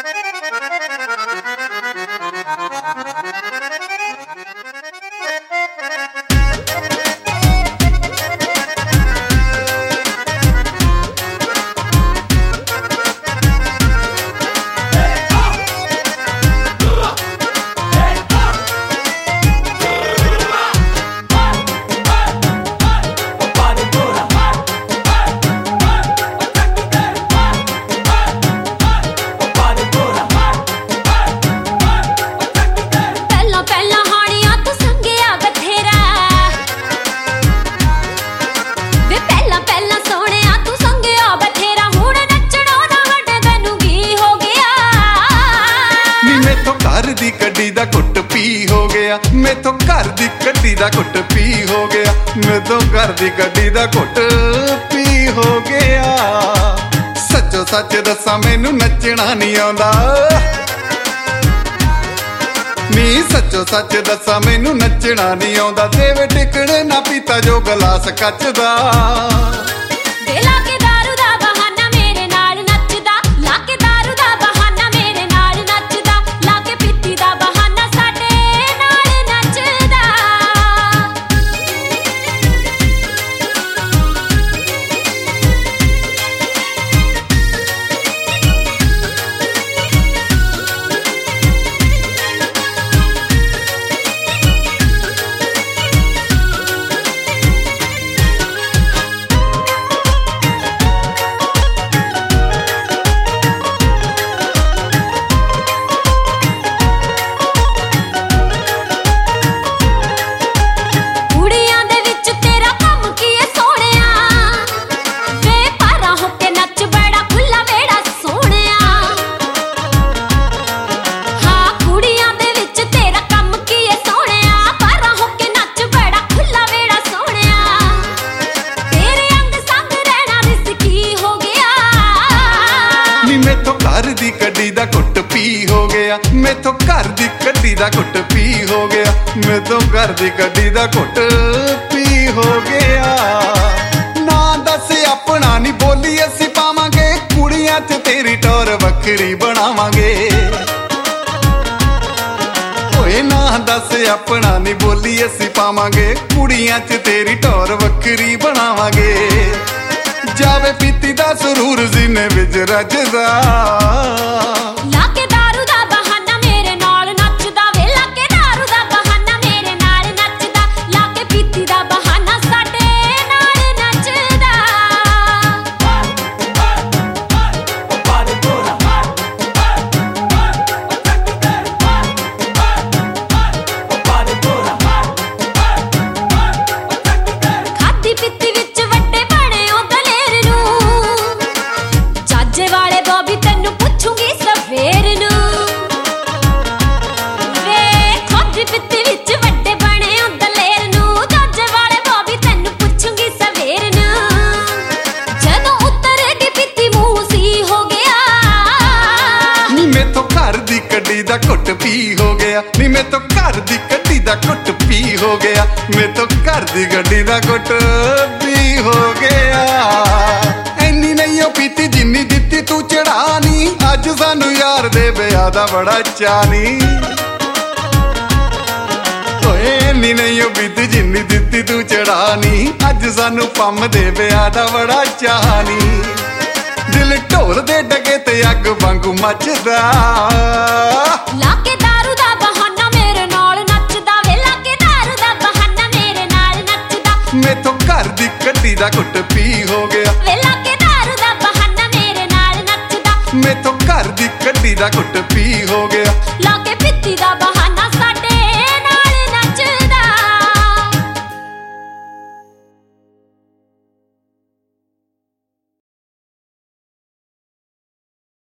ਦੀ ਗੱਡੀ ਦਾ ਘੁੱਟ ਪੀ ਹੋ ਗਿਆ ਮੈਥੋਂ ਘਰ ਦੀ ਗੱਡੀ ਦਾ ਘੁੱਟ ਪੀ ਹੋ ਗਿਆ ਮੈਥੋਂ ਘਰ ਦੀ ਗੱਡੀ ਦਾ ਘੁੱਟ ਪੀ ਹੋ ਗਿਆ ਸੱਚੋ ਸੱਚ ਦੱਸਾਂ ਮੈਨੂੰ ਨੱਚਣਾ ਨਹੀਂ ਆਉਂਦਾ ਨੀ ਸੱਚੋ ਸੱਚ ਦੱਸਾਂ ਮੈਨੂੰ ਨੱਚਣਾ ਨਹੀਂ ਆਉਂਦਾ ਦੇਵੇ ਟਿਕਣੇ ਨਾ ਪੀਤਾ ਜੋ ਗਲਾਸ ਕੱਚ ਦਾ ਮੈਥੋਂ ਘਰ ਦੀ ਗੱਡੀ ਦਾ ਘੁੱਟ ਪੀ ਹੋ ਗਿਆ ਮੈਥੋਂ ਘਰ ਦੀ ਗੱਡੀ ਦਾ ਘੁੱਟ ਪੀ ਹੋ ਗਿਆ ਮੈਥੋਂ ਘਰ ਦੀ ਗੱਡੀ ਦਾ ਘੁੱਟ ਪੀ ਹੋ ਗਿਆ ਨਾ ਦੱਸ ਆਪਣਾ ਨਹੀਂ ਬੋਲੀ ਅਸੀਂ ਪਾਵਾਂਗੇ ਕੁੜੀਆਂ 'ਚ ਤੇਰੀ ਟੌਰ ਵੱਖਰੀ ਬਣਾਵਾਂਗੇ ਓਏ ਨਾ ਦੱਸ ਆਪਣਾ ਨਹੀਂ ਬੋਲੀ ਅਸੀਂ ਪਾਵਾਂਗੇ ਕੁੜੀਆਂ 'ਚ ਤੇਰੀ ਟੌਰ ਵੱਖਰੀ ਬਣਾਵਾਂਗੇ ਜਾਵੇ ਪੀਤੀ ਦਾ ਸਰੂਰ ਸੀਨੇ ਵਿੱਚ ਰੱਜਦਾ ਲਾ ਕੇ ਦਾਰੂ ਦਾ ਬਹਾਨਾ ਮੇਰੇ ਨਾਲ ਨੱਚਦਾ ਵੇ ਲਾ ਕੇ ਦਾਰੂ ਦਾ ਬਹਾਨਾ ਮੇਰੇ ਨਾਲ ਨੱਚਦਾ ਲਾ ਕੇ ਪੀਤੀ ਦਾ ਬਹਾਨਾ ਸਾਡੇ ਨਾਲ ਨੱਚਦਾ ਖਾਦੀ ਪੀਤੀ ਵਿੱਚ ਵੱਡੇ ਬਣੇ ਉਹ ਦਲੇਰ ਨੂੰ ਚਾਜੇ ਵਾਲੇ ਬੋਬੀ ਤੈਨੂੰ ਪੁੱਛੂਗੀ ਸਵੇਰ ਨੂੰ ਵੇ ਖਾਦੀ ਪੀਤੀ ਵਿੱਚ ਵੱਡੇ ਬਣੇ ਉਹ ਦਲੇਰ ਨੂੰ ਚਾਜੇ ਵਾਲੇ ਬੋਬੀ ਤੈਨੂੰ ਪੁੱਛੂਗੀ ਸਵੇਰ ਨੂੰ ਜਦੋਂ ਉਤਰੇਗੀ ਪੀਤੀ ਮੂੰਹ ਸੀ ਹੋ ਗਿਆ ਨੀ ਮੈਥੋਂ ਘਰ ਦੀ ਗੱਡੀ ਦਾ ਘੁੱਟ ਪੀ ਹੋ ਗਿਆ ਨੀ ਮੈਥੋਂ ਘਰ ਦੀ ਗੱਡੀ ਦਾ ਘੁੱਟ ਪੀ ਹੋ ਗਿਆ ਮੈਥੋਂ ਘਰ ਦੀ ਗੱਡੀ ਦਾ ਘੁੱਟ ਪੀ ਹੋ ਗਿਆ ਐਨੀ ਨਹੀਂ ਉਹ ਪੀਤੀ ਜਿੰਨੀ ਦਿੱਤੀ ਤੂੰ ਚੜਾਨੀ ਅੱਜ ਸਾਨੂੰ ਯਾਰ ਦੇ ਵਿਆਹ ਦਾ ਬੜਾ ਚਾਅ ਨੀ ਓਏ ਐਨੀ ਨਹੀਂ ਉਹ ਪੀਤੀ ਜਿੰਨੀ ਦਿੱਤੀ ਤੂੰ ਚੜਾਨੀ ਅੱਜ ਸਾਨੂੰ ਪੰਮ ਦੇ ਵਿਆਹ ਦਾ ਬੜਾ ਚਾਅ ਨੀ ਦਿਲ ਢੋਲ ਦੇ ਡਗੇ ਤੇ ਅੱਗ ਵਾਂਗੂ ਮੱਚਦਾ ਲਾ ਕੇ ਦਾਰੂ ਦਾ ਬਹਾਨਾ ਮੇਰੇ ਨਾਲ ਨੱਚਦਾ ਵੇ ਲਾ ਕੇ ਦਾਰੂ ਦਾ ਬਹਾਨਾ ਮੇਰੇ ਨਾਲ ਨੱਚਦਾ ਮੈਥੋਂ ਘਰ ਦੀ ਗੱਡੀ ਦਾ ਘੁੱਟ ਪੀ ਹੋ ਗਿਆ ਵੇ ਲਾ ਕੇ ਦਾਰੂ ਦਾ ਬਹਾਨਾ ਮੇਰੇ ਨਾਲ ਨੱਚਦਾ ਮੈਥੋਂ ਘਰ ਦੀ ਗੱਡੀ ਦਾ ਘੁੱਟ ਪੀ ਹੋ ਗਿਆ ਲਾ ਕੇ ਪੀਤੀ ਦਾ ਬਹਾਨਾ